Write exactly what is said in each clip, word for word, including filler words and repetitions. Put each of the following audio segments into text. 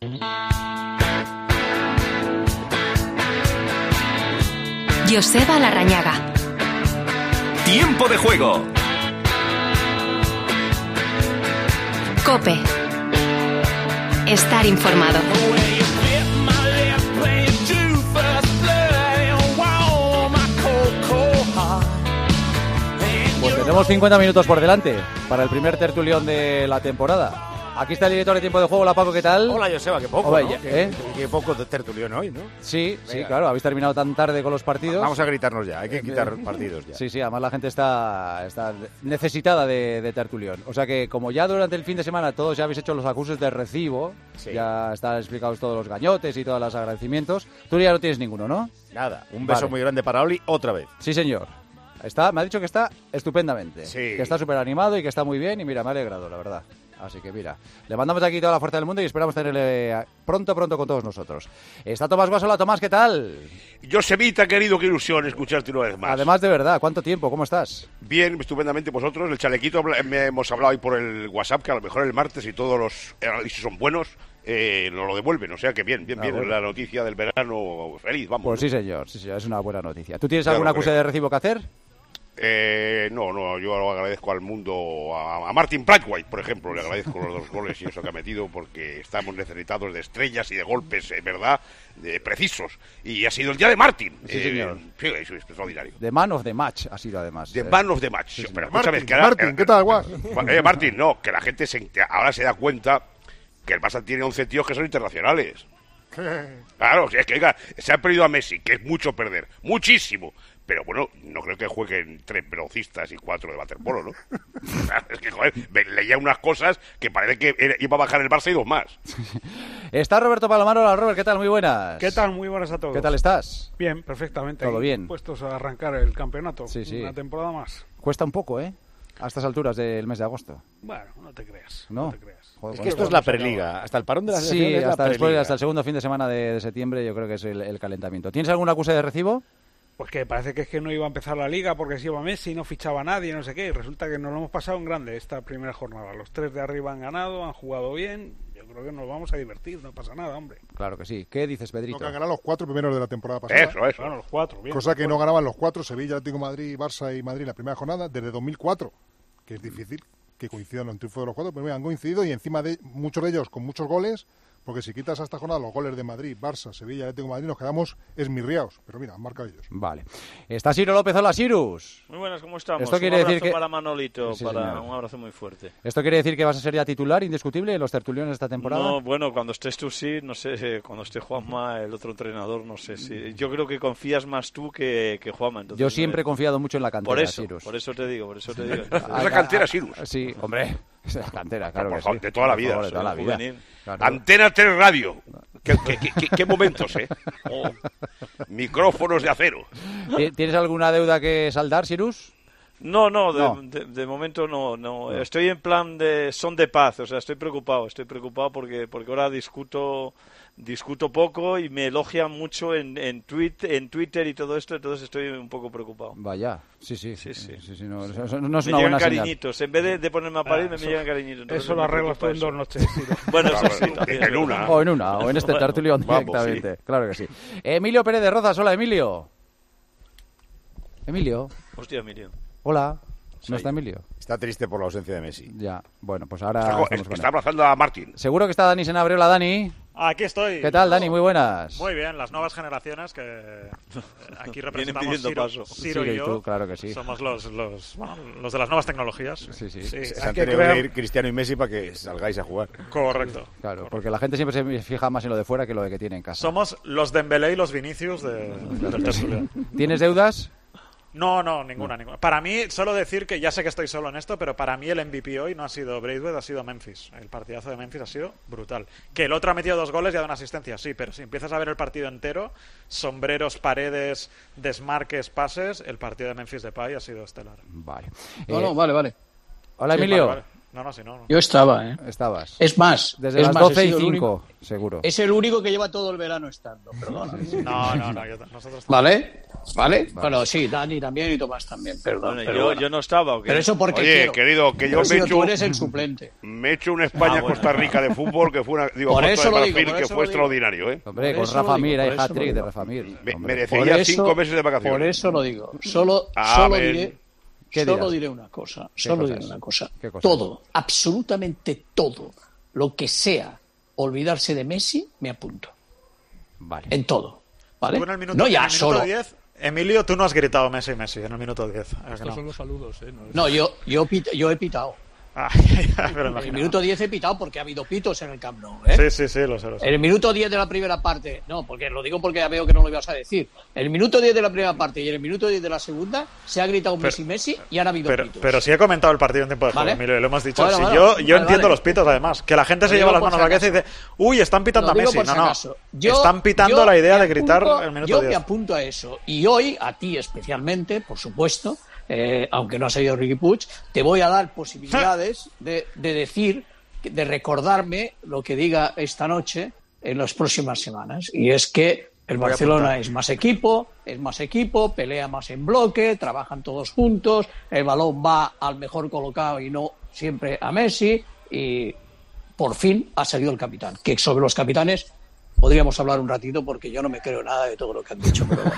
Joseba Larrañaga. Tiempo de juego. COPE. Estar informado. Pues tenemos cincuenta minutos por delante para el primer tertulión de la temporada. Aquí está el director de Tiempo de Juego. Hola, Paco, ¿qué tal? Hola, Joseba, qué poco, Hola, ¿no? ya, Qué, ¿eh? qué poco de tertulión hoy, ¿no? Sí, Venga. sí, claro, habéis terminado tan tarde con los partidos. Vamos a gritarnos ya, hay que quitar partidos ya. Sí, sí, además la gente está, está necesitada de, de tertulión. O sea que como ya durante el fin de semana todos ya habéis hecho los acusos de recibo, sí. Ya están explicados todos los gañotes y todos los agradecimientos, tú ya no tienes ninguno, ¿no? Nada, un beso Vale. muy grande para Oli otra vez. Sí, señor. Está, me ha dicho que está estupendamente, sí. Que está súper animado y que está muy bien y mira, me ha alegrado, la verdad. Así que mira, le mandamos aquí toda la fuerza del mundo y esperamos tenerle pronto, pronto con todos nosotros. Está Tomás Guasola. Tomás, ¿qué tal? Josebita, querido, qué ilusión escucharte una vez más. Además, de verdad, ¿cuánto tiempo? ¿Cómo estás? Bien, estupendamente vosotros. El chalequito, me hemos hablado hoy por el WhatsApp, que a lo mejor el martes, y todos los análisis son buenos, eh, nos lo devuelven. O sea que bien, bien, Ah, bien. bueno. La noticia del verano feliz, vamos. Pues sí, señor, sí, señor, es una buena noticia. ¿Tú tienes Claro, alguna hombre. acusa de recibo que hacer? Eh, no, no, yo lo agradezco al mundo, a, a Martin Platwhite, por ejemplo, le agradezco los dos goles y eso que ha metido, porque estamos necesitados de estrellas y de golpes, en verdad, de precisos. Y ha sido el día de Martin. Sí, señor. Sí, eso es extraordinario. The Man of the Match ha sido además. The eh. Man of the Match. Sí, Pero señor. escúchame, Martin, que ahora- Martin, ¿qué tal, Guas? Eh, Martín, no, que la gente se, ahora se da cuenta que el Barça tiene once tíos que son internacionales. Claro, es que oiga, se ha perdido a Messi, que es mucho perder, muchísimo. Pero bueno, no creo que jueguen tres velocistas y cuatro de waterpolo, ¿no? Es que, joder, me- leía unas cosas que parece que era- iba a bajar el Barça y dos más. Está Roberto Palomaro. Hola, Robert, ¿qué tal? Muy buenas. ¿Qué tal? Muy buenas a todos. ¿Qué tal estás? Bien, perfectamente. Todo Ahí, bien. Puestos a arrancar el campeonato. Sí, sí. Una temporada más. Cuesta un poco, ¿eh? A estas alturas del mes de agosto. Bueno, no te creas. No, No, te creas. Joder, Es con que esto esto es la no se acaba. preliga, hasta el parón de la Sí, selección es la hasta después, preliga. hasta el segundo fin de semana de, de septiembre yo creo que es el, el calentamiento. ¿Tienes alguna acusa de recibo? Pues que parece que es que no iba a empezar la liga porque se iba Messi, no fichaba a nadie, no sé qué. Y resulta que nos lo hemos pasado en grande esta primera jornada. Los tres de arriba han ganado, han jugado bien. Yo creo que nos vamos a divertir, no pasa nada, hombre. Claro que sí. ¿Qué dices, No, Pedrito? que han ganado los cuatro primeros de la temporada pasada. Eso, eso. Bueno, los cuatro, bien. Cosa que no ganaban los cuatro, Sevilla, Atlético de Madrid, Barça y Madrid en la primera jornada desde dos mil cuatro, que es difícil que coincidan los triunfos de los cuatro, pero mira, han coincidido y encima de muchos de ellos con muchos goles, porque si quitas a esta jornada los goles de Madrid, Barça, Sevilla, Atlético de Madrid, nos quedamos esmirriados, pero mira, han marcado ellos. Vale. Está Ciro López. Hola, Sirus. Muy buenas, ¿cómo estamos? Esto quiere un abrazo decir que- para Manolito, Sí, para señor. un abrazo muy fuerte. ¿Esto quiere decir que vas a ser ya titular indiscutible en los tertuliones de esta temporada? No, bueno, cuando estés tú sí, no sé, eh, cuando esté Juanma, el otro entrenador, no sé si... Yo creo que confías más tú que, que Juanma. Entonces, Yo siempre he eh, confiado mucho en la cantera, Por eso, Sirus. por eso te digo, por eso te digo. Es la cantera, Sirus. Sí, hombre, es la cantera, claro Por que favor, sí. de toda la Por vida, favor, de toda la soy vida. juvenil. Claro. Antena tres Radio. ¿Qué, qué, qué- qué- qué momentos, eh? Oh, micrófonos de acero. ¿Ti- ¿Tienes alguna deuda que saldar, Sirus? No, no, de, No. de- de momento no, no. Estoy en plan de son de paz, o sea, estoy preocupado, estoy preocupado porque porque ahora discuto discuto poco y me elogian mucho en en, tweet, en Twitter y todo esto, entonces estoy un poco preocupado. Vaya, sí, sí, Sí, sí. sí, sí, no, eso- eso no es Me una llegan buena señal. cariñitos, en vez de, de ponerme a parir, Ah, me, eso- me llegan cariñitos. entonces Eso lo me arreglas tú en preocupa dos eso. noches. Ciro. Bueno, eso Claro, sí, también. en una. O en una, o en este Bueno, tertulión vamos, directamente. Claro que sí. Emilio Pérez de Rozas, hola, Emilio. Emilio, Hostia, Miriam. hola. Sí. ¿No está Emilio? Está triste por la ausencia de Messi. Ya, bueno, pues ahora Está, estamos con está él. abrazando a Martín. Seguro que está Dani Senabria. Hola, Dani. Aquí estoy. ¿Qué tal, Dani? Muy buenas. Muy bien, las nuevas generaciones que eh, aquí representamos pidiendo Ciro, paso. Ciro Ciro y y yo. tú, claro que sí. Somos los, los, bueno, los de las nuevas tecnologías. Sí, sí. Se hay han que tenido crear- que ir Cristiano y Messi para que salgáis a jugar. Correcto. Claro, porque la gente siempre se fija más en lo de fuera que lo de que tiene en casa. Somos los Dembélé y los Vinicius de, del tertulión. ¿Tienes deudas? No, no, ninguna, ninguna. Para mí, solo decir que ya sé que estoy solo en esto, pero para mí el M V P hoy no ha sido Braithwaite, ha sido Memphis. El partidazo de Memphis ha sido brutal. Que el otro ha metido dos goles y ha dado una asistencia, sí, pero si empiezas a ver el partido entero, sombreros, paredes, desmarques, pases, el partido de Memphis Depay ha sido estelar. Vale. No, Eh, no, vale, vale. Hola, Sí, Emilio. vale, vale. No, no, si no, no. Yo estaba, ¿eh? Estabas. Es más, Desde es las más, doce he y sido el cinco, único- seguro. Es el único que lleva todo el verano estando, perdona. No, no, no, yo- nosotros ¿Vale? ¿Vale? Vale. Bueno, sí, Dani también y Tomás también, perdón. Bueno, pero yo, bueno. yo no estaba, ¿o qué? Pero eso porque Oye, quiero. querido, que yo Pero me he si hecho... tú eres el suplente. Me he hecho un España-Costa Rica de fútbol que fue una... Digo, Por Costa eso de lo digo, Marfil, por que eso fue lo digo. extraordinario, ¿eh? Hombre, Por con eso Rafa lo digo, Mir, por hay eso hat-trick lo de digo. Rafa Mir. Me- Hombre. merecería Por eso- cinco meses de vacaciones. Por eso lo digo. Solo, Amén. solo diré, ¿Qué solo dirás? diré una cosa. Solo cosas? diré una cosa. ¿Qué cosas? Todo, absolutamente todo, lo que sea olvidarse de Messi, me apunto. Vale. En todo. ¿Vale? Tú en el minuto, No en ya el minuto solo. diez, Emilio, tú no has gritado Messi, Messi en el minuto diez. ¿A que Estos no? son los saludos, ¿eh? No es- No, yo, yo, pit- yo he pitado. Ah, ya me lo En el imaginaba. minuto diez he pitado porque ha habido pitos en el Camp Nou. ¿eh? Sí, sí, sí, lo sé, lo sé. En el minuto diez de la primera parte, no, porque lo digo porque ya veo que no lo ibas a decir. En el minuto diez de la primera parte y en el minuto diez de la segunda se ha gritado Pero- Messi, Messi y han habido Pero, pitos. pero sí he comentado el partido en tiempo de juego, Vale. Emilio, y lo hemos dicho. Bueno, Si bueno, yo yo vale, entiendo vale. los pitos, además. Que la gente se Lo lleva digo las por manos a la si cabeza y dice, uy, están pitando Lo a digo Messi. por No, si no. acaso. Yo- Están pitando yo la idea me de gritar apunto- el minuto Yo diez. me apunto a eso. Y hoy, a ti especialmente, por supuesto, eh, aunque no ha salido Riqui Puig, te voy a dar posibilidades de, de decir, de recordarme lo que diga esta noche en las próximas semanas. Y es que el Voy a Barcelona apuntar. es más equipo, es más equipo, pelea más en bloque, trabajan todos juntos, el balón va al mejor colocado y no siempre a Messi, y por fin ha salido el capitán. Que sobre los capitanes podríamos hablar un ratito porque yo no me creo nada de todo lo que han dicho. Pero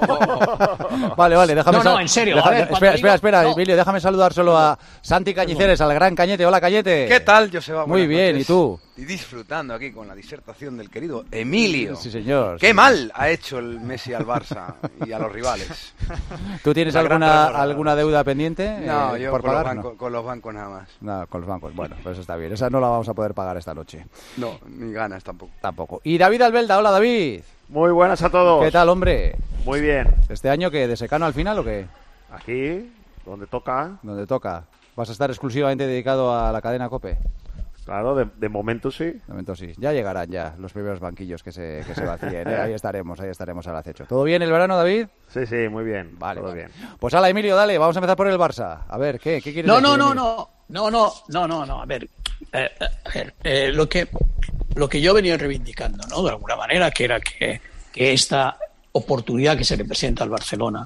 bueno. Vale, vale, déjame No, no, sal- en serio, deja- a ver, cuando espera, digo- espera, espera, no. Emilio, déjame saludar solo a Santi Cañiceres, al gran Cañete. Hola, Cañete. ¿Qué tal, Joseba? Muy Buenas bien, noches. ¿y tú? Y disfrutando aquí con la disertación del querido Emilio. Sí, señor. Qué sí. mal ha hecho el Messi al Barça y a los rivales. ¿Tú tienes La gran alguna, temporada. alguna deuda pendiente? No, eh, yo por con los, pagar? bancos, con los bancos nada más. No. No, con los bancos. Bueno, pues está bien. Esa no la vamos a poder pagar esta noche. No, ni ganas tampoco. Tampoco. Y David Albelda. Hola, David. Muy buenas a todos. ¿Qué tal, hombre? Muy bien. ¿Este año qué? ¿De secano al final o qué? Aquí, donde toca. Donde toca. ¿Vas a estar exclusivamente dedicado a la cadena COPE? Claro, de, de momento sí. De momento sí. Ya llegarán ya los primeros banquillos que se, que se vacíen. ¿eh? Ahí estaremos, ahí estaremos al acecho. ¿Todo bien el verano, David? Sí, sí, muy bien. Vale, todo vale. bien. Pues hala, Emilio, dale. Vamos a empezar por el Barça. A ver, ¿qué? ¿Qué quieres No, decir, no, no, Emilio? no, no, no, no, no, no. A ver, eh, eh, a ver, eh, lo que lo que yo venía reivindicando, ¿no? De alguna manera, que era que, que esta oportunidad que se le presenta al Barcelona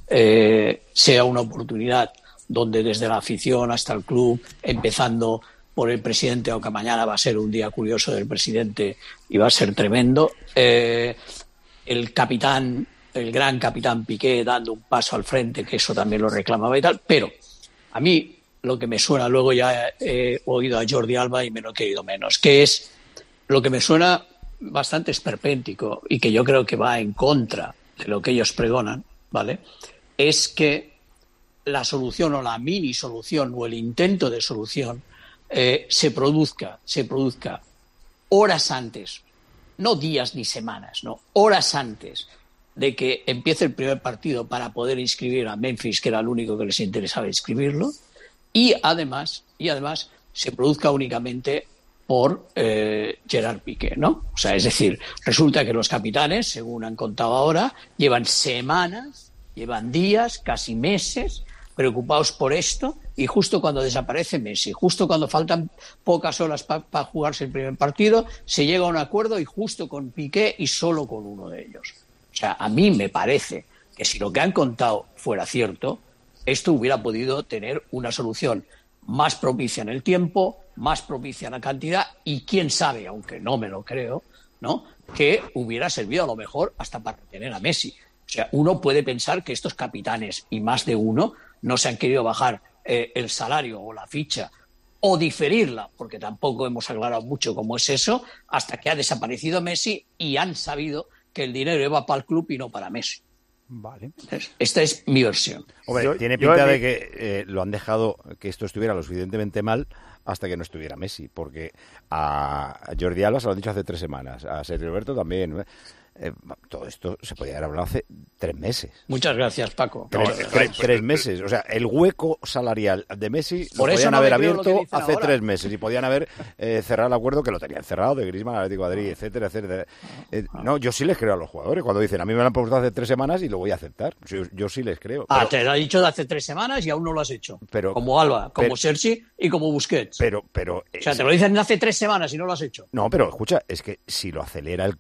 eh, sea una oportunidad donde desde la afición hasta el club, empezando por el presidente, aunque mañana va a ser un día curioso del presidente y va a ser tremendo, eh, el capitán, el gran capitán Piqué dando un paso al frente, que eso también lo reclamaba y tal, pero a mí lo que me suena, luego ya he oído a Jordi Alba y me lo he querido menos, que es lo que me suena bastante esperpéntico y que yo creo que va en contra de lo que ellos pregonan, ¿vale? Es que la solución o la mini solución o el intento de solución eh, se produzca, se produzca horas antes, no días ni semanas, no, horas antes de que empiece el primer partido para poder inscribir a Memphis, que era el único que les interesaba inscribirlo, y además, y además se produzca únicamente por eh, Gerard Piqué, ¿no? O sea, es decir, resulta que los capitanes, según han contado ahora, llevan semanas, llevan días, casi meses, preocupados por esto, y justo cuando desaparece Messi, justo cuando faltan pocas horas para pa jugarse el primer partido, se llega a un acuerdo y justo con Piqué y solo con uno de ellos. O sea, a mí me parece que si lo que han contado fuera cierto, esto hubiera podido tener una solución más propicia en el tiempo, más propicia en la cantidad y quién sabe, aunque no me lo creo, ¿no?, que hubiera servido a lo mejor hasta para retener a Messi. O sea, uno puede pensar que estos capitanes, y más de uno, no se han querido bajar eh, el salario o la ficha o diferirla, porque tampoco hemos aclarado mucho cómo es eso, hasta que ha desaparecido Messi y han sabido que el dinero iba para el club y no para Messi. Vale. Esta es mi versión. Hombre, Yo- tiene yo pinta en de mi- que eh, lo han dejado que esto estuviera lo suficientemente mal hasta que no estuviera Messi, porque a Jordi Alba se lo han dicho hace tres semanas, a Sergio Roberto también. Eh, todo esto se podía haber hablado hace tres meses. Muchas gracias, Paco. Tres, No, tres- pues, tres meses. O sea, el hueco salarial de Messi lo Por eso podían no haber me creo lo que abierto dicen hace ahora. tres meses y podían haber eh, cerrado el acuerdo que lo tenían cerrado de Griezmann, Atlético de Madrid, etcétera, etcétera. Eh, no, yo sí les creo a los jugadores cuando dicen a mí me lo han propuesto hace tres semanas y lo voy a aceptar. Yo, yo sí les creo. Ah, Pero- te lo ha dicho de hace tres semanas y aún no lo has hecho. Pero- como Alba, como pero- Sergi y como Busquets. Pero, pero, o sea, te lo dicen de hace tres semanas y no lo has hecho. No, pero escucha, es que si lo acelera el club,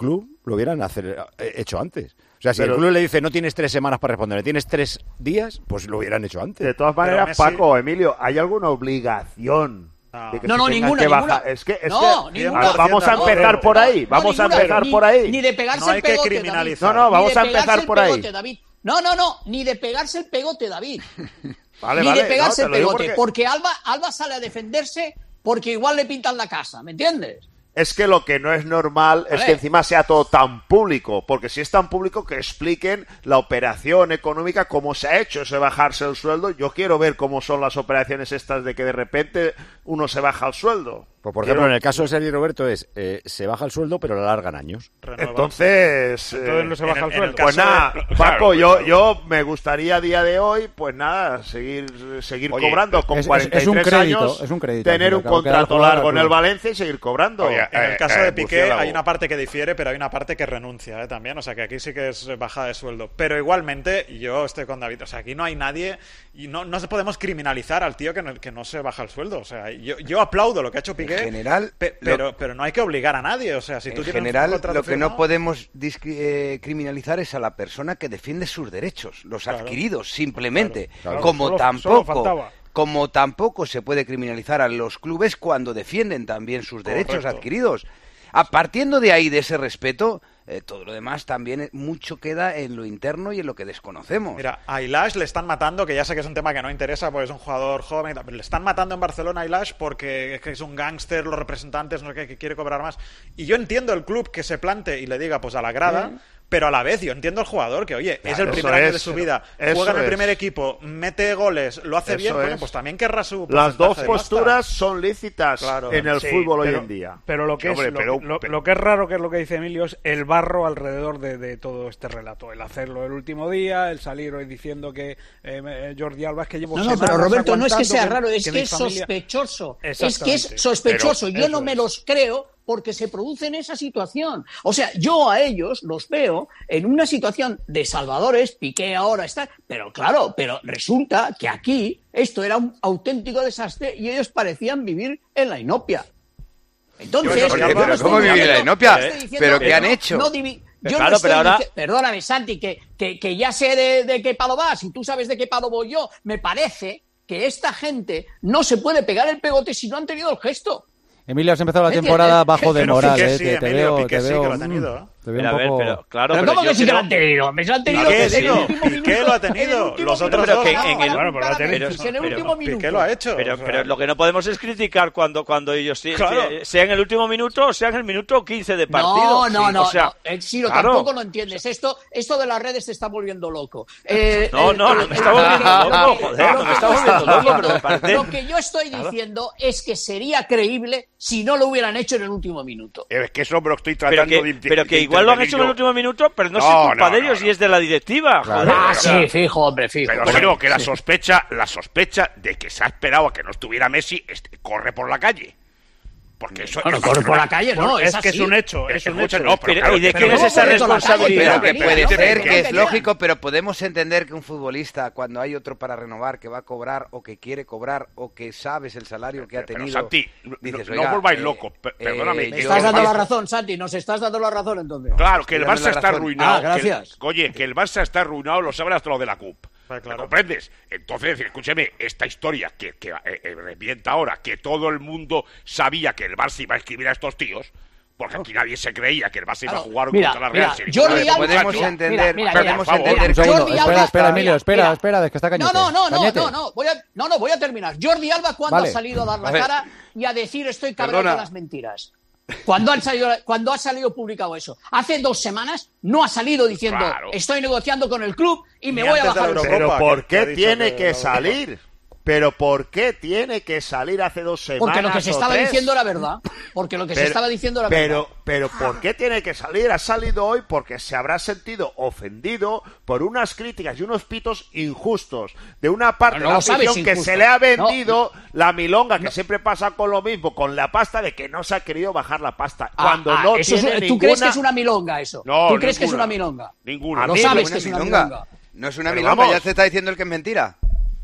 lo hubieran hacer, hecho antes. O sea, si Pero- el club le dice no tienes tres semanas para responder, tienes tres días, pues lo hubieran hecho antes. De todas maneras, Messi- Paco, Emilio, ¿hay alguna obligación? de que No, se no, tenga ninguna, que ninguna. bajar? Es que, es No, que ninguna. vamos a No, empezar no, por ahí, no, vamos a ninguna. empezar Ni- por ahí. Ni de pegarse No hay el que pegote, criminalizar. David. No, no, vamos Ni de a empezar pegarse el por ahí. pegote, David. No, no, no, ni de pegarse el pegote, David. Vale, ni vale, de pegarse no, el te lo digo pegote, porque- porque Alba, Alba sale a defenderse porque igual le pintan la casa, ¿me entiendes? Es que lo que no es normal es Vale. que encima sea todo tan público, porque si es tan público que expliquen la operación económica, cómo se ha hecho ese bajarse el sueldo. Yo quiero ver cómo son las operaciones estas de que de repente uno se baja el sueldo. Pues por Quiero- ejemplo, en el caso de Sergi Roberto es, eh, se baja el sueldo pero le alargan años. Entonces, Entonces no se baja el sueldo. Pues nada, Paco, yo, yo me gustaría a día de hoy, pues nada, seguir, seguir Oye, cobrando con es- es- cuarenta y tres es un crédito, años, es un crédito, tener al un fin y al cabo, queda contrato jugar al largo en club. el Valencia y seguir cobrando. En el caso eh, de Piqué murciélago. hay una parte que difiere, pero hay una parte que renuncia ¿eh? también. O sea que aquí sí que es bajada de sueldo. Pero igualmente, yo estoy con David. O sea, aquí no hay nadie y no, no se podemos criminalizar al tío que no, que no se baja el sueldo. O sea, yo, yo aplaudo lo que ha hecho Piqué. En general, pe- lo- pero, pero no hay que obligar a nadie. O sea, si tú En tienes un general, contrato lo que no firmado- podemos discri- eh, criminalizar es a la persona que defiende sus derechos, los Claro. adquiridos, simplemente. Claro, claro. Como Solo- solo tampoco, faltaba. como tampoco se puede criminalizar a los clubes cuando defienden también sus derechos Correcto. adquiridos. A partiendo de ahí, de ese respeto, eh, todo lo demás también eh, mucho queda en lo interno y en lo que desconocemos. Mira, a Ilash le están matando, que ya sé que es un tema que no interesa porque es un jugador joven, y tal, pero le están matando en Barcelona a Ilash porque es que es un gángster, los representantes, no sé qué, que quiere cobrar más. Y yo entiendo el club que se plante y le diga, pues a la grada, Sí. pero a la vez yo entiendo al jugador que, oye, es Claro, el primer eso año es, de su vida, eso juega en el es. primer equipo, mete goles, lo hace Eso bien, coño, es. pues también querrá su Las porcentaje dos de posturas pasta. son lícitas Claro. en el Sí, fútbol hoy pero- en día. Pero lo que, Sí, hombre, es, lo, pero- lo- pero- lo que es raro, que es lo que dice Emilio, es el barro alrededor de, de todo este relato. El hacerlo el último día, el salir hoy diciendo que eh, Jordi Alba es que llevo No, no, semanas pero Roberto, no es que aguantando sea raro, es mi que es familia- sospechoso. Es que es Exactamente. sospechoso. Pero Yo no eso me es. los creo porque se produce en esa situación. O sea, yo a ellos los veo en una situación de salvadores, Piqué ahora está, pero claro, pero resulta que aquí esto era un auténtico desastre y ellos parecían vivir en la inopia. Entonces, Oye, yo pero no estoy ¿cómo vivir en la diciendo- inopia? no estoy diciendo ¿Pero que qué han no- hecho? no divi- Pero yo claro, no estoy pero ahora- dici- Perdóname, Santi, que, que, que ya sé de, de qué palo vas y tú sabes de qué palo voy yo. Me parece que esta gente no se puede pegar el pegote si no han tenido el gesto. Emilio, has empezado la ¿Me temporada entiendes? bajo de Pero moral, Piqué eh. sí, te, te Emilio, veo, Piqué te sí veo, que lo ha mm, tenido, ¿eh? te veo Pero, un a ver, poco... pero, claro, Pero pero ¿cómo yo que sí que lo creo- han tenido? Me lo han tenido Piqué, en el digo, último Piqué minuto. lo ha En el tenido, último los otros minuto. dos que no, en el- Para bueno, juntar a pero- Memphis en el pero- último minuto. Piqué lo ha hecho. Pero, o sea, pero lo que no podemos es criticar cuando, cuando ellos sí- Claro. sí, sea en el último minuto o sea en el minuto quince de partido. No, no, Sí, no, o sea, no. Eh, Ciro, claro. tampoco lo entiendes. Esto, esto de las redes te está volviendo loco. Eh, No, eh, no, no eh, me está eh, volviendo eh, loco, eh, joder, lo no me que está yo volviendo estoy loco, pero me diciendo- parece... Lo que yo estoy diciendo es que sería creíble si no lo hubieran hecho en el último minuto. Es que eso me lo estoy Pero tratando que, de pero que de igual lo han intervenir hecho en el yo. último minuto, pero no, No, es culpa no, de no, ellos no. y es de la directiva. Joder. Ah, O sea, sí, fijo, hombre, fijo. Pero Bueno, creo que la sí. sospecha, la sospecha de que se ha esperado a que no estuviera Messi este, corre por la calle. Porque eso Bueno, corre por la calle, no, es es que es así. un hecho, es un Escucha, hecho. no, pero Pero, claro, ¿y de pero quién es ¿cómo esa corre por la calle? responsabilidad? Pero que Mira, puede mira, ser mira, que es mira. lógico, pero podemos entender que un futbolista, cuando hay otro para renovar, que va a cobrar o que quiere cobrar o que sabes el salario que ha Pero, tenido. Santi, no- dices, no oiga, volváis eh, locos, per- eh, perdóname, Me que estás el dando la Barça- razón, Santi, nos estás dando la razón entonces. Claro, que el Dame Barça la está razón. arruinado. Ah, gracias. que el- oye, que el Barça está arruinado, lo saben hasta los de la C U P. Ah, claro. ¿Me comprendes? Entonces, decir, escúcheme, esta historia que, que eh, eh, revienta ahora, que todo el mundo sabía que el Barça iba a escribir a estos tíos, porque aquí nadie se creía que el Barça iba a Claro. jugar Mira, contra la mira, Real. sin Jordi ningún Alba- podemos muchacho. entender, mira, podemos mira, por favor. entender Un que- segundo, Jordi espera, Alba- espera, Emilio, mira, espera, mira. espera, de que está No, Cañete. no, no, no, Cañete. no, no, voy a, no, no, voy a terminar. Jordi Alba, ¿cuándo Vale. ha salido a dar la A ver. cara y a decir estoy cabreado Perdona. con las mentiras? ¿Cuándo, han salido, ¿Cuándo ha salido publicado eso? Hace dos semanas no ha salido diciendo Claro. estoy negociando con el club y me Ni voy a antes de la bajar el Eurocopa. sueldo. Pero ¿por que- que ha qué dicho tiene que que la salir? Pero ¿por qué tiene que salir hace dos semanas? Porque lo que se o estaba tres? diciendo era verdad. Porque lo que se Pero- estaba diciendo era pero, verdad. pero ¿por qué tiene que salir? Ha salido hoy porque se habrá sentido ofendido por unas críticas y unos pitos injustos de una parte No, de no la lo sabes, afición que injusto. se le ha No, vendido la milonga, que siempre pasa con lo mismo, con la pasta, de que no se ha querido bajar la pasta. Ah, Cuando ah, no eso es- tiene ¿Tú ninguna... crees que es una milonga eso? No, ¿Tú crees que es ninguna. una milonga? Ninguna. Lo Amigo, sabes una que es una milonga. milonga. No es una Pero milonga, vamos. ya te está diciendo el que es mentira.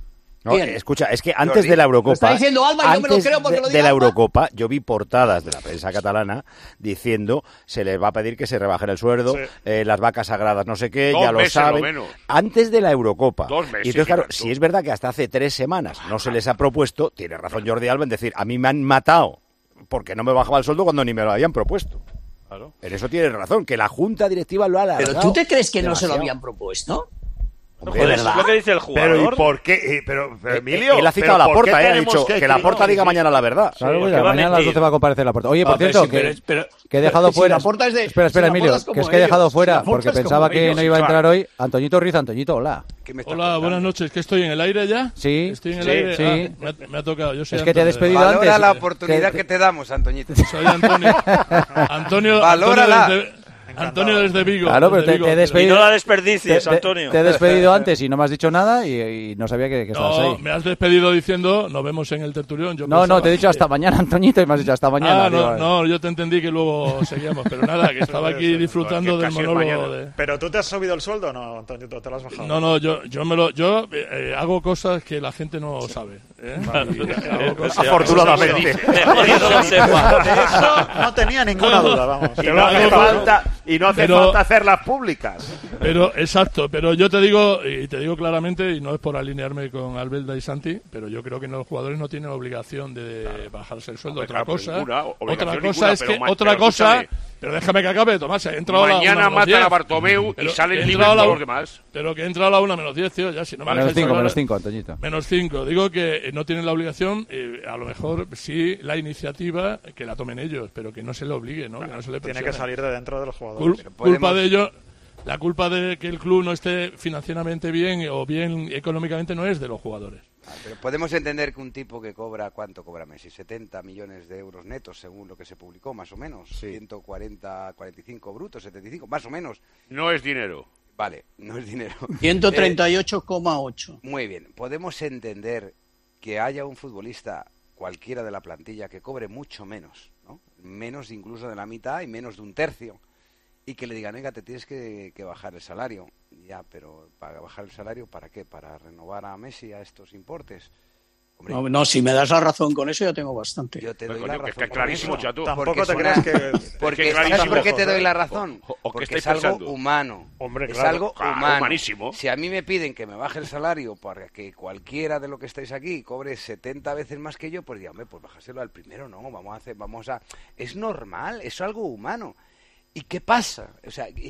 No, escucha, es que antes Jordi, de la Eurocopa, lo está diciendo Alba y no me lo creo porque de, lo diga de la Alba. Eurocopa, yo vi portadas de la prensa catalana diciendo se les va a pedir que se rebajen el sueldo, sí. eh, las vacas sagradas, no sé qué, Dos ya lo meses, saben. Lo menos. Antes de la Eurocopa. Dos meses, y entonces, claro, si si es verdad que hasta hace tres semanas no se les ha propuesto, tiene razón Jordi Alba en decir, a mí me han matado porque no me bajaba el sueldo cuando ni me lo habían propuesto. Claro. En eso tienes razón, que la junta directiva lo ha alargado. ¿Pero tú te crees que demasiado. no se lo habían propuesto? Joder, es lo que dice el jugador. Pero ¿y por qué? Eh, pero, pero Emilio, él ha citado a la Porta, eh, ha dicho que, que la Porta diga sí, mañana la verdad. Claro, sí, ya, mañana a las doce va a comparecer la Porta. Oye, por ah, cierto, sí, que, pero, pero, que he dejado si fuera. La Porta es de, espera, espera, si Emilio, que es que he dejado fuera si porque pensaba que ellos, no iba a entrar hoy. Antoñito Riz, Antoñito, hola. Hola, contando? Buenas noches. ¿Que estoy en el aire ya? Sí. Estoy en el sí, aire. Sí. Ah, me, ha, me ha tocado. Yo soy es que te he despedido Valora antes. Valora la oportunidad que, que te damos, Antoñito. Soy Antonio. Antonio. Valórala. Antonio desde, Antonio desde Vigo. Claro, pero te, Vigo. te he despedido. Y no la desperdicies, te, Antonio. Te he despedido antes y no me has dicho nada y, y no sabía que, que estabas no, ahí. Me has despedido diciendo nos vemos en el tertulión. Yo no, no, te he dicho hasta mañana, Antoñito, y me has dicho hasta mañana. Ah, no, digo, no, yo te entendí que luego seguíamos, pero nada, que estaba aquí disfrutando del monólogo. De... ¿Pero tú te has subido el sueldo o no, Antonio? ¿Te lo has bajado? No, no, yo, yo, me lo, yo eh, hago cosas que la gente no sabe. ¿eh? Vale. Cosas, afortunadamente. Eso no tenía ninguna duda, vamos. Y no hace falta, y no hace pero, falta hacerlas públicas. Pero, exacto, pero yo te digo, y te digo claramente, y no es por alinearme con Albelda y Santi, pero yo creo que no, los jugadores no tienen obligación de claro. bajarse el sueldo. Otra cosa, ninguna, otra cosa es que, otra cosa, pero déjame que acabe, Tomás, he entrado mañana a la una matan a Bartomeu y salen libres todos los demás. Pero que he entrado a la una menos diez, tío, ya si no me menos cinco, menos cinco, Antoñito. Menos cinco, digo que no tienen la obligación, eh, a lo mejor sí la iniciativa que la tomen ellos, pero que no se le obligue, ¿no? Claro, que no se le tiene que salir de dentro de los jugadores. Cul podemos... Culpa de ello, la culpa de que el club no esté financieramente bien o bien económicamente no es de los jugadores. Ah, pero podemos entender que un tipo que cobra, ¿cuánto cobra Messi? setenta millones de euros netos, según lo que se publicó, más o menos. Sí. ciento cuarenta, cuarenta y cinco brutos, setenta y cinco, más o menos. No es dinero. Vale, no es dinero. ciento treinta y ocho coma ocho. Eh, muy bien, podemos entender que haya un futbolista cualquiera de la plantilla que cobre mucho menos, ¿no? Menos incluso de la mitad y menos de un tercio. Y que le digan, venga, te tienes que, que bajar el salario. Ya, pero ¿para bajar el salario para qué? ¿Para renovar a Messi a estos importes? Hombre, no, no, si me das la razón con eso ya tengo bastante. Yo te doy no, la coño, razón. Que, que clarísimo, Chato. Tampoco te creas que... Porque, ¿sabes por qué te doy la razón? O, o, o porque es algo pensando. humano. Hombre, es claro, algo claro, humano. Humanísimo. Si a mí me piden que me baje el salario para que cualquiera de los que estáis aquí cobre setenta veces más que yo, pues diga, hombre, pues bájaselo al primero, no, vamos a hacer, vamos a... Es normal, es algo humano. ¿Y qué pasa? O sea, y,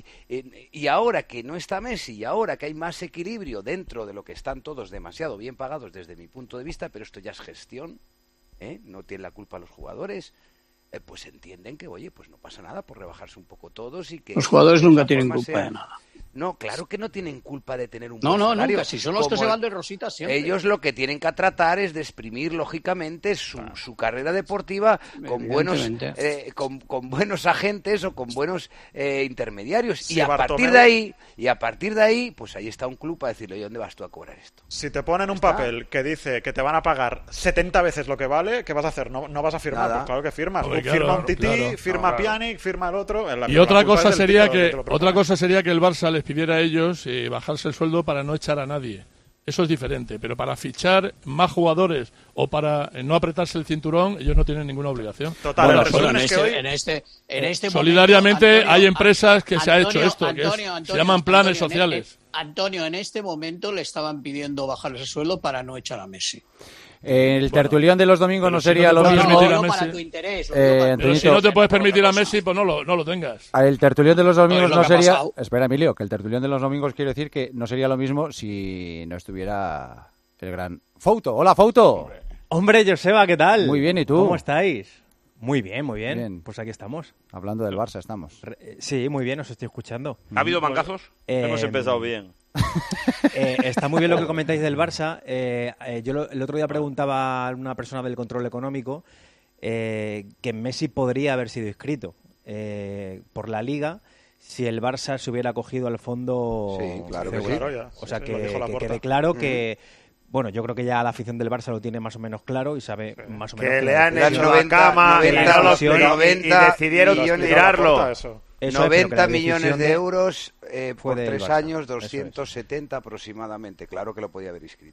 y ahora que no está Messi, y ahora que hay más equilibrio dentro de lo que están todos demasiado bien pagados desde mi punto de vista, pero esto ya es gestión, ¿eh? No tienen la culpa los jugadores, eh, pues entienden que, oye, pues no pasa nada por rebajarse un poco todos y que... Los jugadores nunca tienen culpa sea... de nada. No, claro que no tienen culpa de tener un no, buen no, salario. nunca. Si son los que se van de rosita siempre. Ellos lo que tienen que tratar es de exprimir lógicamente su, ah. su carrera deportiva con buenos eh, con, con buenos agentes o con buenos eh, intermediarios si y a Bartomeu... partir de ahí y a partir de ahí pues ahí está un club para decirle, ¿dónde vas tú a cobrar esto? Si te ponen un papel que dice que te van a pagar setenta veces lo que vale, ¿qué vas a hacer? No, no vas a firmar, pues claro que firmas. Oye, firma claro, un Tití, claro. firma no, claro. Pjanic, firma el otro. La, y otra cosa sería que, que otra cosa sería que el Barça les pidiera a ellos Eh, bajarse el sueldo para no echar a nadie. Eso es diferente, pero para fichar más jugadores o para eh, no apretarse el cinturón, ellos no tienen ninguna obligación. Total, bueno, el bueno, resumen en, es que este, hoy... en este, en este solidariamente momento, Antonio, hay empresas que Antonio, se ha hecho esto, Antonio, que es, Antonio, se llaman planes Antonio, sociales. En, Antonio, en este momento le estaban pidiendo bajarles el sueldo para no echar a Messi. El bueno, tertulión de los domingos no sería si no lo mismo. No, no para tu interés, eh, pero si no te puedes permitir a Messi, pues no lo, no lo tengas. El tertulión de los domingos no, no sería. Pasado. Espera, Emilio, que el tertulión de los domingos quiere decir que no sería lo mismo si no estuviera el gran Fouto. Hola, Fouto. Hombre, Hombre Joseba, ¿qué tal? Muy bien, ¿y tú? ¿Cómo estáis? Muy bien, muy bien. bien. Pues aquí estamos. Hablando del Barça, estamos. Re sí, muy bien, os estoy escuchando. ¿Ha habido mangazos? Eh, Hemos empezado bien. Eh, está muy bien lo que comentáis del Barça. Eh, eh, yo lo, el otro día preguntaba a una persona del control económico eh, que Messi podría haber sido inscrito eh, por la Liga si el Barça se hubiera cogido al fondo. Sí, claro que sí. Claro, ya. O sea, sí, que, sí, que quede claro que... Bueno, yo creo que ya la afición del Barça lo tiene más o menos claro y sabe sí. más o menos... Que, que le han hecho la cama noventa, los noventa y decidieron millones, tirarlo. Eso noventa millones de euros eh, por del tres Barça. años, doscientos setenta aproximadamente. Claro que lo podía haber inscrito.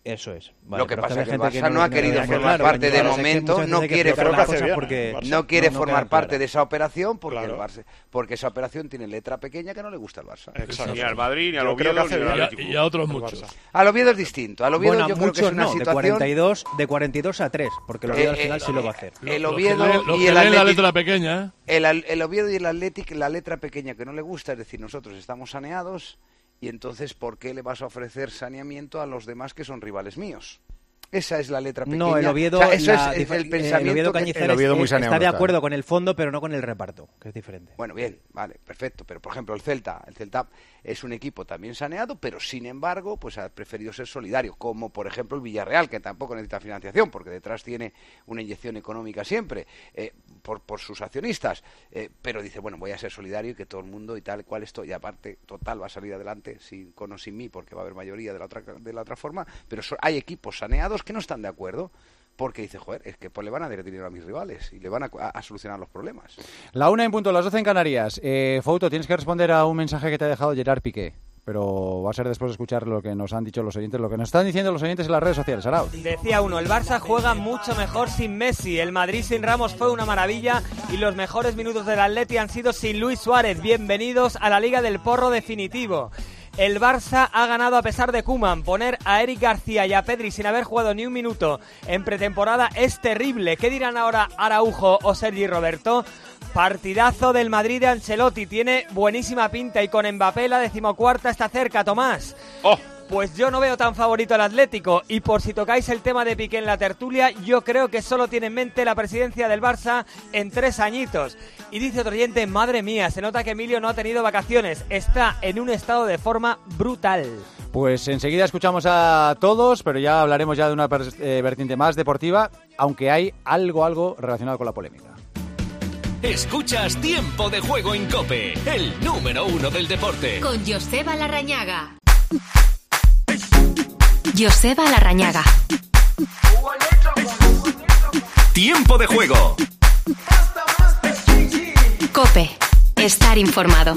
Eso es. Vale, lo que pasa es que el Barça no, no ha querido formar claro, parte de momento, no quiere formar, porque no quiere no, formar no parte claro. de esa operación porque claro. el Barça, porque esa operación tiene letra pequeña que no le gusta al Barça. Exacto. Ni al Madrid, ni al Oviedo, ni al Atlético. Y a otros muchos. Al Oviedo es distinto. Al Oviedo bueno, yo creo que es una no, situación... de cuarenta y dos, de cuarenta y dos a tres, porque el Oviedo eh, al final eh, sí lo va a hacer. El Oviedo los y el Atlético... la letra pequeña. El, el Oviedo y el Atlético, la letra pequeña que no le gusta, es decir, nosotros estamos saneados y entonces, ¿por qué le vas a ofrecer saneamiento a los demás que son rivales míos? Esa es la letra pequeña. No, el Oviedo, o sea, eso la, es el pensamiento. El Oviedo Cañizares el Oviedo muy está de acuerdo con el fondo, pero no con el reparto, que es diferente. Bueno, bien, vale, perfecto. Pero, por ejemplo, el Celta, el Celta es un equipo también saneado, pero sin embargo, pues ha preferido ser solidario, como por ejemplo el Villarreal, que tampoco necesita financiación, porque detrás tiene una inyección económica siempre, eh, por, por sus accionistas, eh, pero dice, bueno, voy a ser solidario y que todo el mundo y tal cual esto, y aparte, total, va a salir adelante sin, con o sin mí, porque va a haber mayoría de la otra, de la otra forma, pero so, hay equipos saneados que no están de acuerdo, porque dice, joder, es que pues le van a dar dinero a mis rivales y le van a, a, a solucionar los problemas. La una en punto, las doce en Canarias. Eh, Fouto, tienes que responder a un mensaje que te ha dejado Gerard Piqué, pero va a ser después de escuchar lo que nos han dicho los oyentes, lo que nos están diciendo los oyentes en las redes sociales. Arau. Decía uno, el Barça juega mucho mejor sin Messi, el Madrid sin Ramos fue una maravilla y los mejores minutos del Atleti han sido sin Luis Suárez. Bienvenidos a la Liga del Porro definitivo. El Barça ha ganado a pesar de Koeman. Poner a Eric García y a Pedri sin haber jugado ni un minuto en pretemporada es terrible. ¿Qué dirán ahora Araujo o Sergi Roberto? Partidazo del Madrid de Ancelotti. Tiene buenísima pinta y con Mbappé la decimocuarta está cerca, Tomás. ¡Oh! Pues yo no veo tan favorito al Atlético y por si tocáis el tema de Piqué en la tertulia, yo creo que solo tiene en mente la presidencia del Barça en tres añitos. Y dice otro oyente, madre mía, se nota que Emilio no ha tenido vacaciones, está en un estado de forma brutal. Pues enseguida escuchamos a todos, pero ya hablaremos ya de una eh, vertiente más deportiva, aunque hay algo, algo relacionado con la polémica. Escuchas Tiempo de Juego en COPE, el número uno del deporte. Con Joseba Larrañaga. Joseba Larrañaga. Tiempo de Juego. COPE. Estar informado.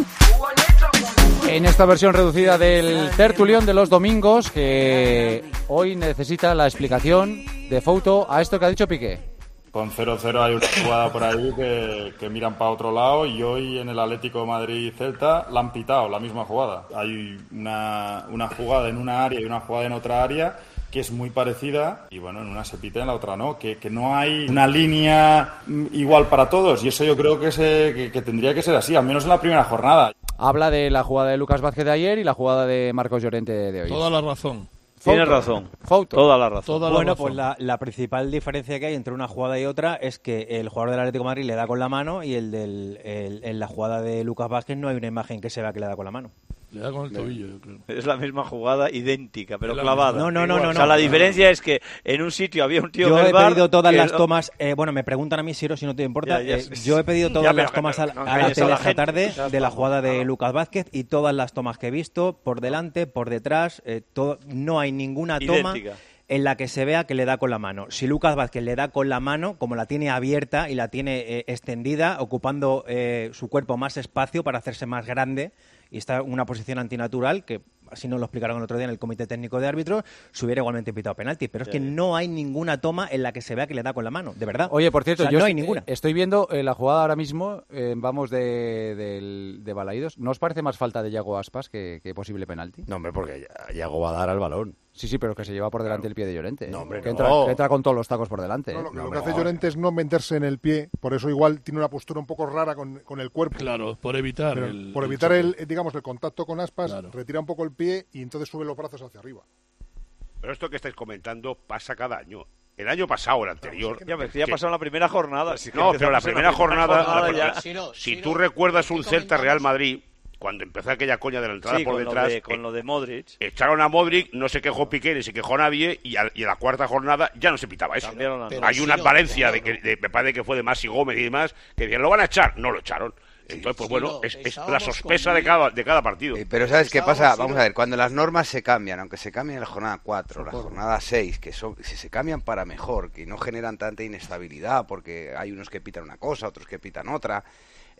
En esta versión reducida del tertulión de los domingos, que hoy necesita la explicación de Fouto a esto que ha dicho Piqué. Con cero cero hay una jugada por ahí que, que miran para otro lado y hoy en el Atlético de Madrid-Celta la han pitado, la misma jugada. Hay una, una jugada en una área y una jugada en otra área que es muy parecida y bueno, en una se pita y en la otra no, que, que no hay una línea igual para todos y eso yo creo que, se, que, que tendría que ser así, al menos en la primera jornada. Habla de la jugada de Lucas Vázquez de ayer y la jugada de Marcos Llorente de hoy. Toda la razón. Tienes razón. Fouto. Toda la razón. Toda la bueno, razón. Pues la, la principal diferencia que hay entre una jugada y otra es que el jugador del Atlético de Madrid le da con la mano y el del el, en la jugada de Lucas Vázquez no hay una imagen que se vea que le da con la mano. Le da con el tobillo, yo creo. Es la misma jugada idéntica, pero clavada. No, no, no, no. O sea, no, la no, diferencia no. es que en un sitio había un tío yo en el bar... Yo he pedido todas que... las tomas... Eh, bueno, me preguntan a mí, Siro, si no te importa. Ya, ya, eh, yo he pedido todas ya, las tomas pero, a, no, a la tele esta tarde ya de la jugada de Lucas Vázquez y todas las tomas que he visto, por delante, por detrás, eh, todo, no hay ninguna toma... idéntica. En la que se vea que le da con la mano. Si Lucas Vázquez le da con la mano, como la tiene abierta y la tiene eh, extendida, ocupando eh, su cuerpo más espacio para hacerse más grande, y está en una posición antinatural, que así nos lo explicaron el otro día en el Comité Técnico de Árbitros, se hubiera igualmente pitado penalti. Pero es que no hay ninguna toma en la que se vea que le da con la mano, de verdad. Oye, por cierto, o sea, yo no hay ninguna. Estoy viendo eh, la jugada ahora mismo, eh, vamos de, de, de Balaídos. ¿No os parece más falta de Yago Aspas que, que posible penalti? No, hombre, porque Yago va a dar al balón. Sí, sí, pero que se lleva por delante claro. el pie de Llorente. ¿eh? No, hombre, que, no. entra, que entra con todos los tacos por delante. No, lo, ¿eh? lo no, que no, hace no. Llorente es no meterse en el pie, por eso igual tiene una postura un poco rara con, con el cuerpo. Claro, por evitar Pero, el... Por evitar, el, el, digamos, el contacto con Aspas, claro. retira un poco el pie y entonces sube los brazos hacia arriba. Pero esto que estáis comentando pasa cada año. El año pasado, el anterior... Ya, pero ya pasó en la primera jornada. Si no, pero la primera, la primera jornada... jornada ya... si, no, si, si tú no, recuerdas un Celta-Real Madrid... Cuando empezó aquella coña de la entrada sí, por con detrás, lo de, con eh, lo de Modric, echaron a Modric, no se quejó Piqué ni se quejó nadie, y a, y a la cuarta jornada ya no se pitaba eso. La... Hay una Valencia, de que, de, me parece que fue de Masi Gómez y demás, que decían, lo van a echar, no lo echaron. Entonces, pues bueno, es, es la sospecha de cada, de cada partido. Sí, pero ¿sabes qué pasa? Vamos a ver, cuando las normas se cambian, aunque se cambien en la jornada cuatro, la jornada seis, que son, si se cambian para mejor, que no generan tanta inestabilidad, porque hay unos que pitan una cosa, otros que pitan otra...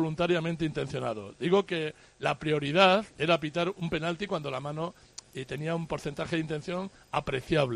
voluntariamente intencionado. Digo que la prioridad era pitar un penalti cuando la mano eh, tenía un porcentaje de intención apreciable.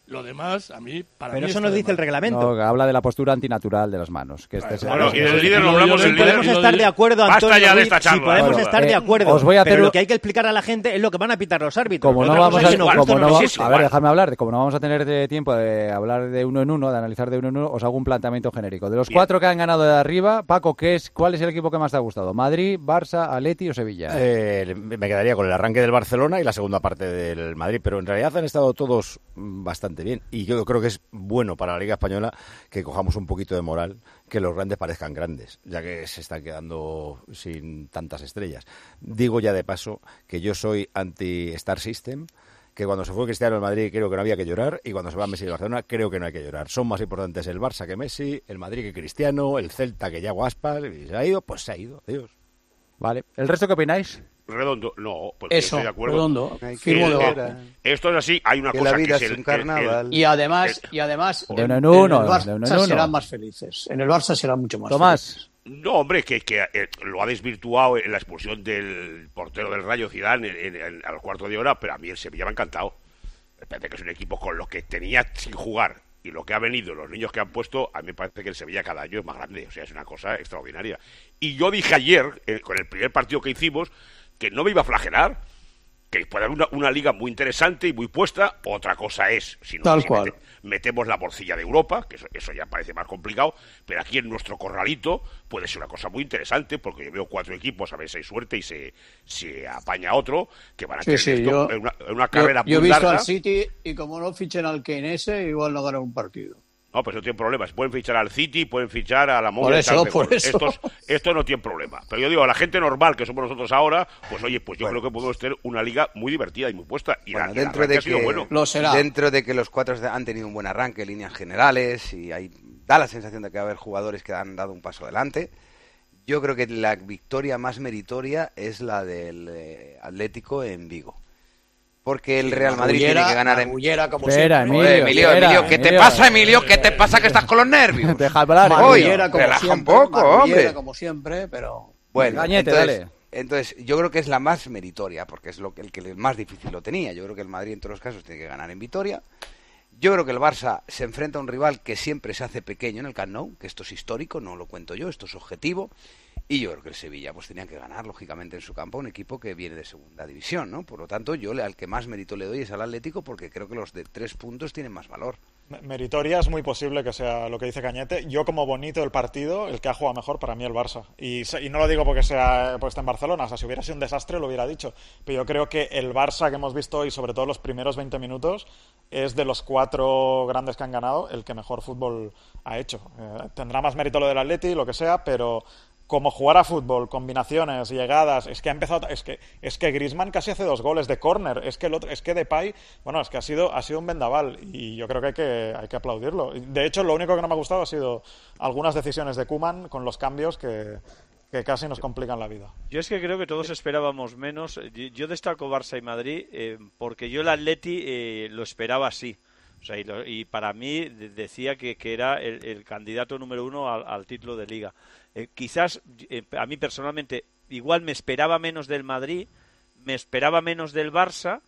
Lo demás, a mí, para Pero mí eso no dice el reglamento. No, habla de la postura antinatural de las manos. Que este bueno, es y del líder no hablamos. El líder, podemos estar de acuerdo, Basta Antonio. ya de Ruiz, esta charla. sí, podemos Bueno, estar eh, de acuerdo. os voy a hacer pero lo- lo que hay que explicar a la gente es lo que van a pitar los árbitros. Como no Otra vamos cosa a, es que nos como guste o no no va- nos guste. a ver, dejadme hablar. Como no vamos a tener de tiempo de hablar de uno en uno, de analizar de uno en uno, os hago un planteamiento genérico. De los Bien. cuatro que han ganado de arriba, Paco, ¿qué es, ¿cuál es el equipo que más te ha gustado? ¿Madrid, Barça, Atleti o Sevilla? Eh, me quedaría con el arranque del Barcelona y la segunda parte del Madrid, pero en realidad han estado todos bastante bien y yo creo que es bueno para la Liga Española que cojamos un poquito de moral, que los grandes parezcan grandes, ya que se están quedando sin tantas estrellas. Digo ya de paso que yo soy anti-Star System, que cuando se fue Cristiano al Madrid creo que no había que llorar y cuando se va Messi de Barcelona creo que no hay que llorar. Son más importantes el Barça que Messi, el Madrid que Cristiano, el Celta que Yago Aspas, y se ha ido, pues se ha ido, adiós. Vale. ¿El resto qué opináis? Redondo, no, pues Eso, estoy de acuerdo. Redondo. Que- Firmo que- debajo. Esto es así, hay una Que cosa la vida que es el- un carnaval. el- Y además, y además De uno en en uno, el Barça de uno en uno. serán más felices. En el Barça serán mucho más Tomás. No, hombre, que, que eh, lo ha desvirtuado en la expulsión del portero del Rayo Zidane en, en- en- al cuarto de hora, pero a mí el Sevilla me ha encantado. Me parece que es un equipo con lo que tenía sin jugar y lo que ha venido, los niños que han puesto, a mí me parece que el Sevilla cada año es más grande, o sea, es una cosa extraordinaria. Y yo dije ayer, eh, con el primer partido que hicimos, que no me iba a flagelar, que puede haber una, una liga muy interesante y muy puesta. Otra cosa es, si, no, Tal si cual. mete- metemos la morcilla de Europa, que eso, eso ya parece más complicado, pero aquí en nuestro corralito puede ser una cosa muy interesante, porque yo veo cuatro equipos, a ver si hay suerte y se, se apaña otro, que van a Sí, tener sí, esto yo, en, una, en una yo, carrera yo he muy visto larga. al City y como no fichen al Keynese, igual no ganan un partido. No, pues no tienen problemas. Pueden fichar al City, pueden fichar a la Por Moya y eso, tal, mejor. por eso. Estos, esto no tiene problema. Pero yo digo, a la gente normal que somos nosotros ahora, pues oye, pues yo Bueno. creo que podemos tener una liga muy divertida y muy puesta. Y Bueno, la, y el dentro arranque de ha sido que bueno. Lo será. dentro de que los cuatro han tenido un buen arranque, líneas generales, y hay, da la sensación de que va a haber jugadores que han dado un paso adelante. Yo creo que la victoria más meritoria es la del eh, Atlético en Vigo. Porque el Sí, Real la Madrid bullera- tiene que ganar la en... bullera, como Espera, siempre. Emilio, Oye, Emilio, espera, Emilio, ¿qué te Emilio. pasa, Emilio? ¿Qué te pasa que estás con los nervios? Deja hablar, Oye, Bullera como relaja un siempre, poco, Bullera hombre. como siempre, pero... Bueno, Gañete, entonces, dale. entonces yo creo que es la más meritoria, porque es lo que, el que más difícil lo tenía. Yo creo que el Madrid en todos los casos tiene que ganar en Vitoria. Yo creo que el Barça se enfrenta a un rival que siempre se hace pequeño en el Camp Nou, que esto es histórico, no lo cuento yo, esto es objetivo. Y yo creo que el Sevilla pues tenía que ganar, lógicamente, en su campo, un equipo que viene de segunda división, ¿no? Por lo tanto, yo le- al que más mérito le doy es al Atlético, porque creo que los de tres puntos tienen más valor. Me- Meritoria es muy posible que sea lo que dice Cañete. Yo, como bonito del partido, el que ha jugado mejor para mí el Barça. Y, se- y no lo digo porque sea porque está en Barcelona. O sea, si hubiera sido un desastre lo hubiera dicho. Pero yo creo que el Barça que hemos visto hoy, sobre todo los primeros veinte minutos, es de los cuatro grandes que han ganado el que mejor fútbol ha hecho. Eh, tendrá más mérito lo del Atleti, lo que sea, pero como jugar a fútbol, combinaciones, llegadas, es que ha empezado, es que es que Griezmann casi hace dos goles de córner, es que el otro, es que Depay, bueno, es que ha sido ha sido un vendaval y yo creo que hay que hay que aplaudirlo. De hecho, lo único que no me ha gustado ha sido algunas decisiones de Koeman con los cambios que que casi nos complican la vida. Yo es que creo que todos esperábamos menos. Yo, yo destaco Barça y Madrid eh, porque yo el Atleti eh, lo esperaba así. O sea, y, lo- y para mí de- decía que, que era el, el candidato número uno al, al título de Liga. Eh, quizás eh, a mí personalmente igual me esperaba menos del Madrid, me esperaba menos del Barça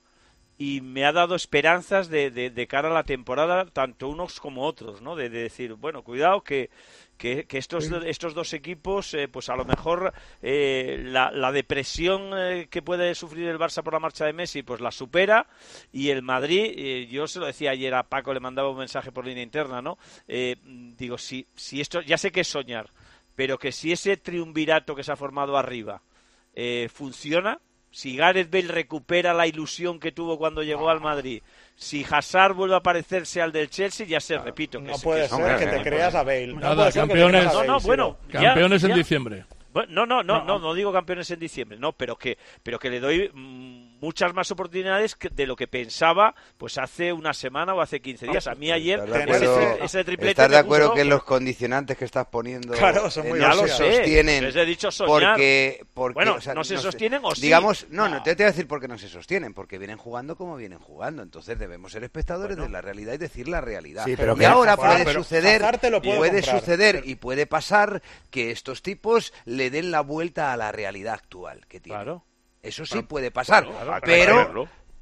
y me ha dado esperanzas de, de, de cara a la temporada, tanto unos como otros, ¿no? De, de decir, bueno, cuidado que, que, que estos, estos dos equipos, eh, pues a lo mejor eh, la, la depresión eh, que puede sufrir el Barça por la marcha de Messi, pues la supera, y el Madrid, eh, yo se lo decía ayer a Paco, le mandaba un mensaje por línea interna, ¿no? Eh, digo, si, si esto, ya sé que es soñar, pero que si ese triunvirato que se ha formado arriba eh, funciona, si Gareth Bale recupera la ilusión que tuvo cuando llegó al Madrid, si Hazard vuelve a parecerse al del Chelsea, ya sé, repito. Que No es- puede que ser es- que te creas a Bale. No Nada, puede ser que te campeones- creas a Bale, No, no, sí, bueno, no. ya- Campeones en ya. diciembre. Bueno, no, no, no, no, no digo campeones en diciembre, no, pero que, pero que le doy mm, muchas más oportunidades que- de lo que pensaba, pues hace una semana o hace quince días. A mí ayer ¿Estás de ese, acuerdo, tri- ese triplete ¿estás de me acuerdo gustó, que pero- los condicionantes que estás poniendo Claro, son eh, muy no Ya lo se sé, sostienen? les he dicho soñar. Porque, porque, Bueno, o sea, no se sostienen o sí. Digamos, no, no, No. te, te voy a decir por qué no se sostienen, porque vienen jugando como vienen jugando. Entonces debemos ser espectadores de la realidad y decir la realidad. Sí, pero y que- ahora Hazard, puede pero suceder, Hazard te lo puedo puede comprar. suceder y puede pasar que estos tipos le den la vuelta a la realidad actual que tienen. Claro. Eso sí puede pasar, Claro, hay que pero saberlo.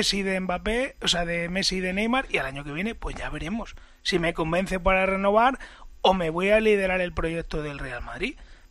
Messi, de Mbappé, o sea, de Messi y de Neymar, y al año que viene, pues ya veremos si me convence para renovar o me voy a liderar el proyecto del Real Madrid.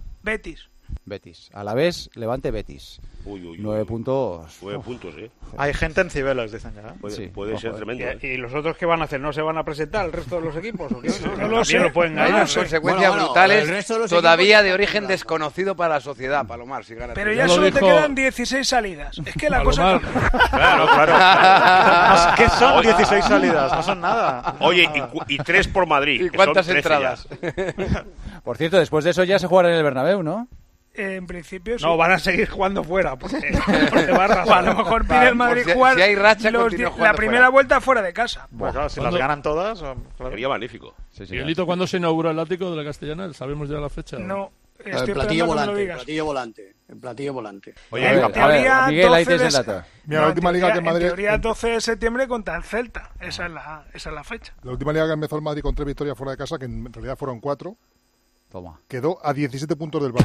Betis. Betis. Alavés, Levante, Betis. Uy, uy, Nueve uy. puntos. Nueve Uf. puntos, ¿eh? Hay gente en Cibeles, dicen ya. Puede, Sí, puede ser ojo, tremendo. ¿eh? ¿Y los otros qué van a hacer? ¿No se van a presentar el resto de los equipos? ¿O qué? No, No lo también sé. lo pueden No lo ganar. sé. Consecuencias Bueno, bueno, brutales, el resto de los todavía equipos de están origen jugando. desconocido para la sociedad, Palomar. Si gana Pero el ya lo solo te dijo- quedan dieciséis salidas. Es que la cosa... Palomar. Claro, claro. ¿Qué son dieciséis salidas? No son nada. Oye, y, cu- y tres por Madrid. ¿Y que cuántas son trece entradas? ya. Por cierto, después de eso ya se jugará en el Bernabéu, ¿no? Eh, en principio sí. No, van a seguir jugando fuera. Porque, porque va a, o a lo mejor pide el Madrid si, jugar si hay racha, los, la primera fuera. vuelta fuera de casa. Pues claro, si las ganan todas... Claro. Sería magnífico. Sí, sí, Miguelito, ¿cuándo se inaugura el ático de la Castellana? ¿Sabemos ya la fecha? No. El platillo volante, el platillo volante, el platillo volante. Oye, a ver, a ver, Miguel, ahí tienes el dato. Mira, la última liga que en Madrid... En teoría, doce de septiembre contra el Celta. Esa es la, esa es la fecha. La última liga que empezó el Madrid con tres victorias fuera de casa, que en realidad fueron cuatro, Toma. quedó a diecisiete puntos del Barça.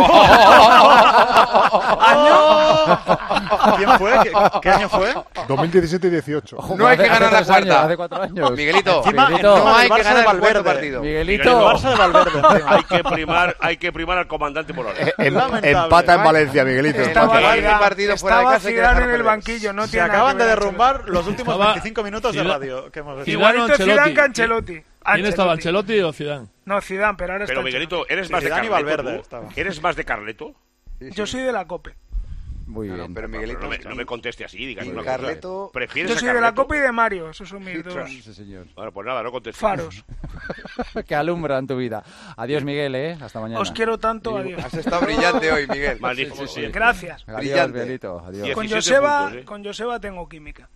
¿Quién fue? ¿Qué, ¿Qué año fue? dos mil diecisiete y dieciocho. No hay que ganar la cuarta. Hace cuatro años. Miguelito, Encima, Miguelito, no hay que Barça ganar de el cuarto Valverde. partido. Miguelito. El Barça de Valverde. Hay que primar, hay que primar al comandante por ahora. Em- empata en Valencia, Miguelito. Estaba, Empata. Hay partido fuera de estaba casa y que Zidane en dejarlo el perder. banquillo. No Se tiene nada acaban que de ver derrumbar los últimos Estaba- veinticinco minutos de Zidane- radio que hemos hecho. Zidane o Igualito Zidane Ancelotti. que Ancelotti. ¿Quién estaba, Ancelotti o Zidane? No, Zidane, pero ahora Pero está Miguelito, ¿eres Sí, más de Zidane y Carleto? Valverde tú? estaba. ¿Eres más de Carleto? Yo soy de la COPE. Muy No, bien. no, pero Pero Miguelito... no me, no me conteste así, digas y una Carleto... cosa. ¿Prefieres Yo a soy de la Carleto? COPE y de Mario. Esos son mis dos Sí, señor. Bueno, pues nada, no contestes. faros. Que alumbran tu vida. Adiós, Miguel, ¿eh? Hasta mañana. Os quiero tanto, adiós. Has estado brillante hoy, Miguel. Magnífico. Sí, sí, sí. Gracias. Adiós, Brillante. Miguelito. Adiós. Con diecisiete Joseba, puntos, ¿eh? con Joseba tengo química.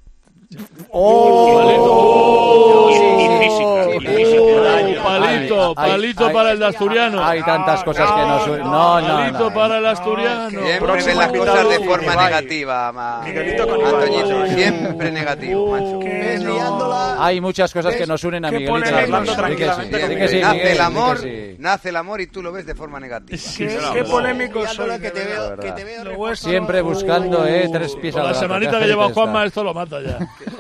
¡Oh! Y, y física, y física. Oh, palito, Ay, palito ay, para el de Asturiano. Hay tantas cosas que nos... No, no, no. Palito no. para el Asturiano. Siempre Próximo ven las invitado, cosas de forma Ibai. negativa, ma... Miguelito con Ibai. Antoñito, siempre negativo, macho. Que no. liándola. Hay muchas cosas que nos unen a Qué Miguelito. polémico Di que sí, tranquilamente di con que sí, nace Miguel, el di amor, que sí. nace el amor y tú lo ves de forma negativa. Qué, no, qué no. polémico Liándola soy. que de te verdad. veo, que te veo. Lo vuestro Siempre no- buscando, ¿eh? Tres pies Con al la gato. semanita Qué que lleva gente Juanma, está. esto lo mata ya.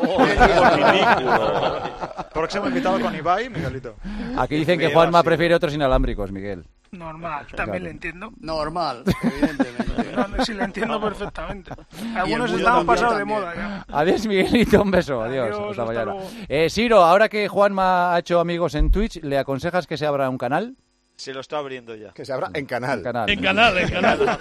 Próximo invitado con Ibai, Miguelito. Aquí dicen que Juanma prefiere otros inalámbricos, Miguel. Normal, también le entiendo. Normal, evidentemente. No, no, sí, le entiendo perfectamente. Y Algunos el estamos mundo pasados de también. moda ya. Adiós, Miguelito, un beso. Adiós, Adiós, hasta hasta mañana. luego. Eh, Siro, ahora que Juanma ha hecho amigos en Twitch, ¿le aconsejas que se abra un canal? Se lo está abriendo ya. Que se abra en canal. Un canal. En canal, en canal.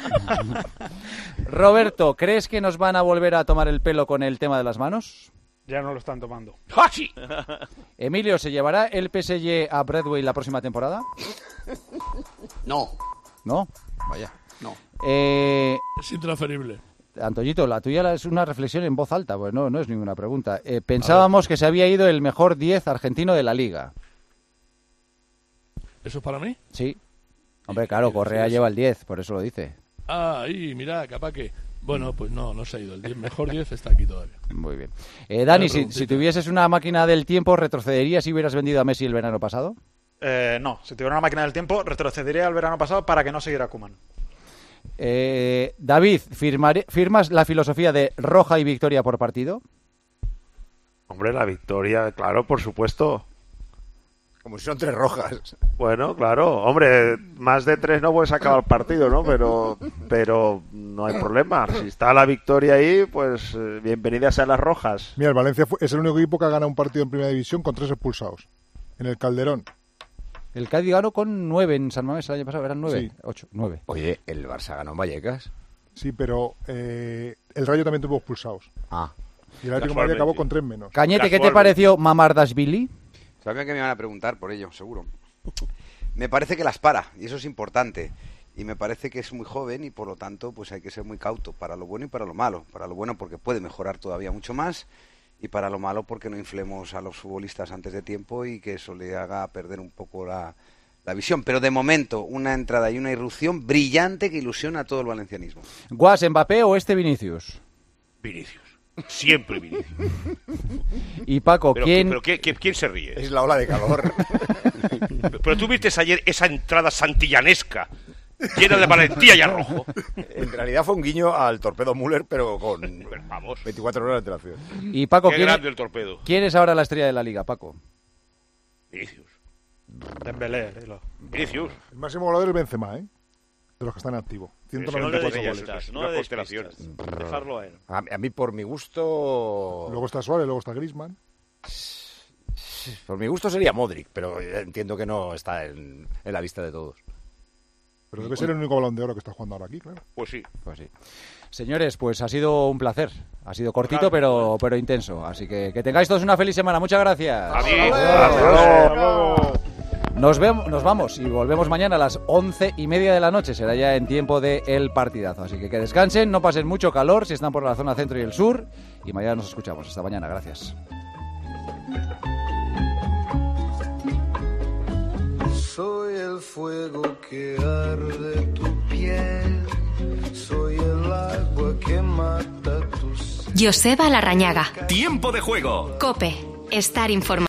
Roberto, ¿crees que nos van a volver a tomar el pelo con el tema de las manos? Ya no lo están tomando. ¡Ah, sí! Emilio, ¿se llevará el P S G a Broadway la próxima temporada? No, ¿No? Vaya. no. Eh, Es intransferible. Antoñito, la tuya es una reflexión en voz alta, pues no, no es ninguna pregunta. Eh, pensábamos que se había ido el mejor diez argentino de la liga. ¿Eso es para mí? Sí. Hombre, claro, Correa lleva el diez, por eso lo dice. Ah, ahí, mira, capaz que... Bueno, pues no, no se ha ido. El diez, mejor diez está aquí todavía. Muy bien. Eh, Dani, Una si, preguntita. si tuvieses una máquina del tiempo, ¿retrocederías si hubieras vendido a Messi el verano pasado? Eh, no, si tuviera una máquina del tiempo, retrocedería al verano pasado para que no siguiera Koeman. Eh, David, ¿firmaré- ¿firmas la filosofía de roja y victoria por partido? Hombre, la victoria, claro, por supuesto. Como si son tres rojas. Bueno, claro, hombre, más de tres no puedes acabar el partido, ¿no? Pero, pero no hay problema. Si está la victoria ahí, pues eh, bienvenidas a las rojas. Mira, el Valencia fue- es el único equipo que ha ganado un partido en Primera División con tres expulsados. En el Calderón. El Cádiz ganó con nueve en San Mamés el año pasado, eran nueve, Sí. ocho, nueve. Oye, el Barça ganó en Vallecas. Sí, pero eh, el Rayo también tuvo expulsados. Ah. Y el Atlético de Madrid acabó con tres menos. Cañete, ¿qué te Casualmente. pareció Mamardashvili? Sabían que me iban a preguntar por ello, seguro. Me parece que las para, y eso es importante. Y me parece que es muy joven y por lo tanto pues hay que ser muy cauto para lo bueno y para lo malo. Para lo bueno porque puede mejorar todavía mucho más y para lo malo porque no inflemos a los futbolistas antes de tiempo y que eso le haga perder un poco la, la visión. Pero de momento una entrada y una irrupción brillante que ilusiona a todo el valencianismo. ¿Guas, Mbappé o este Vinicius? Vinicius. Siempre Vinicius. Y Paco, Pero, ¿quién? pero ¿qué- qué- ¿quién se ríe? Es la ola de calor. Pero tú viste ayer esa entrada santillanesca, llena de valentía y arrojo. En realidad fue un guiño al torpedo Müller, pero con Vamos. veinticuatro horas de antelación. Y Paco, Qué ¿quién, grande el torpedo. ¿quién es ahora la estrella de la liga, Paco? Vinicius. Dembélé, dilo. Vinicius. El máximo goleador es Benzema, ¿eh? De los que están en activo. ciento noventa y cuatro no le goles. despistas, no Una le constelación. despistas. Dejarlo a él. A, a mí, por mi gusto... Luego está Suárez, luego está Griezmann. Por mi gusto sería Modric, pero entiendo que no está en, en la lista de todos. Pero debe ser el único Balón de Oro que está jugando ahora aquí, claro. Pues sí. Pues sí. Señores, pues ha sido un placer. Ha sido cortito, pero, pero intenso. Así que que tengáis todos una feliz semana. Muchas gracias. Adiós. Adiós. Hasta luego. Nos vemos, nos vamos y volvemos mañana a las once y media de la noche. Será ya en tiempo de El Partidazo. Así que que descansen, no pasen mucho calor si están por la zona centro y el sur. Y mañana nos escuchamos. Hasta mañana, gracias. Soy el fuego que arde tu piel. Soy el agua que mata tus... Joseba Larrañaga. Tiempo de juego. COPE. Estar informado.